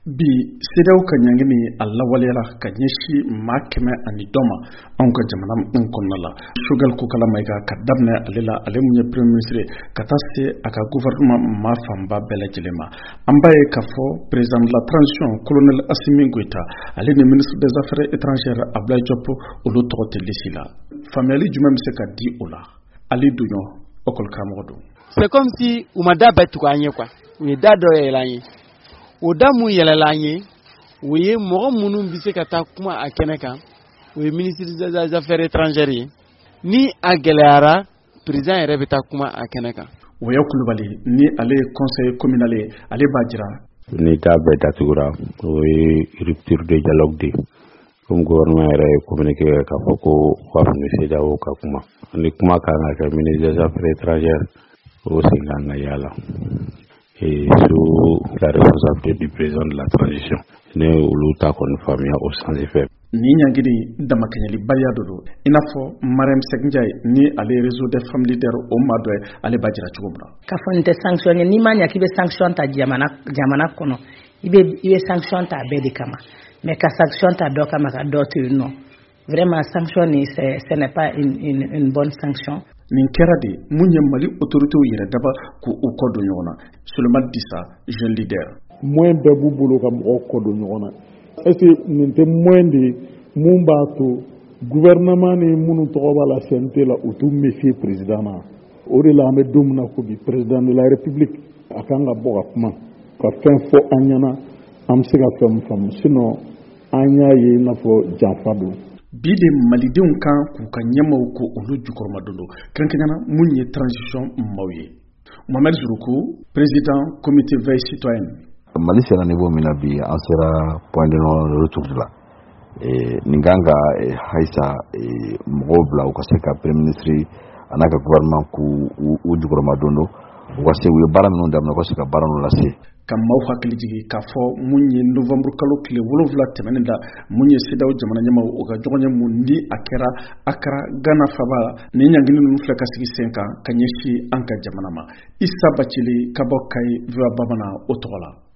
bi CEDEAO ka ɲangini a lawaleyala ka ɲɛsi maa 110 ma anw ka jamana min kɔnɔna la. Choguel Kokala Mayiga ka daminɛ ale la, ale mun ye premier ministre ka taa se a ka gouvernement maa fanba bɛɛ lajɛlen ma. An b'a ye k'a fɔ président de la transition colonel Assimi Goïta ale ni ministre des affaires étrangères Abdoulaye Diop olu tɔgɔ tɛ liste la. Faamuyali jumɛn bɛ se ka di o la? Ali Duɲɔ école karamɔgɔ don. C'est comme si u ma da bɛɛ tugu an ye quoi. U ye da dɔ yɛlɛ an ye. O da mun yɛlɛla an ye, o ye mɔgɔ minnu bɛ se ka taa kuma a kɛnɛ kan, o ye ministre des affaires étrangères ye. Ni a gɛlɛyara, président yɛrɛ bɛ taa kuma a kɛnɛ kan. Woya Kulubali ni ale ye conseil communal ye, ale b'a jira. Ni da bɛɛ datugura, o ye rupture de dialogue de. Comme gouvernement yɛrɛ ye communiqué k'a fɔ ko k'a fini CEDEAO ka kuma. Ni kuma kan ka kɛ ministre des affaires étrangères, o sen kan ka yala. Et sous la responsabilité du président de la transition, ne olu ta kɔni faamuya au sens effet. Ni ɲangini damakɛɲɛli baliya dɔ don, i n'a fɔ Mariam Seck Ndiaye ni ale réseau des femmes leaders o maa dɔ ye, ale b'a jira cogo min na. K'a fɔ nin tɛ sanction ye, n'i ma ɲɛ k'i bɛ sanction ta jamana kɔnɔ, i bɛ sanction ta bɛɛ de kama, mais ka sanction ta dɔ kama ka dɔ to yen nɔ. Vraiment sanction ni ce n'est pas une bonne sanction. Nin kɛra de mun ye Mali autorités yɛrɛ daba k'u kɔ don ɲɔgɔn na. Suleiman Dissa, jeune leader. Moyen bɛɛ b'u bolo ka mɔgɔw kɔ don ɲɔgɔn na. Est-ce que nin tɛ moyen de mun b'a to gouvernement ni minnu tɔgɔ b'a la CNT la u t'u méfier président na. O de la an bɛ don min na ko bi président de la république a kan ka bɔ ka kuma ka fɛn fɔ an ɲɛna an bɛ se ka fɛn min faamu sinon an y'a ye i n'a fɔ janfa don. Bi de malidenw kan k'u ka ɲɛmaw ko olu jukɔrɔmadon don kɛrɛnkɛrɛnnana mun ye transition maaw ye. Mohamed Zuruku, président comité veille citoyenne. Mali sera niveau min na bi an sera point de non retour de la. Nin kan ka halisa mɔgɔw bila u ka se ka premier ministre a n'a ka gouvernement k'u jukɔrɔmadon don u ka se u ye baara minnu daminɛ u ka se ka baara ninnu lase. Ka maaw hakili jigi k'a fɔ mun ye novembre kalo tile 7 tɛmɛnen la mun ye CEDEAO jamana ɲɛmaw o ka ɲɔgɔnye mun di a kɛra Accra Ghana faba ni ɲangini ninnu filɛ ka sigi sen kan ka ɲɛsin an ka jamana ma. Issa Bacili ka bɔ Kayi VOA Bamanan o tɔgɔ la.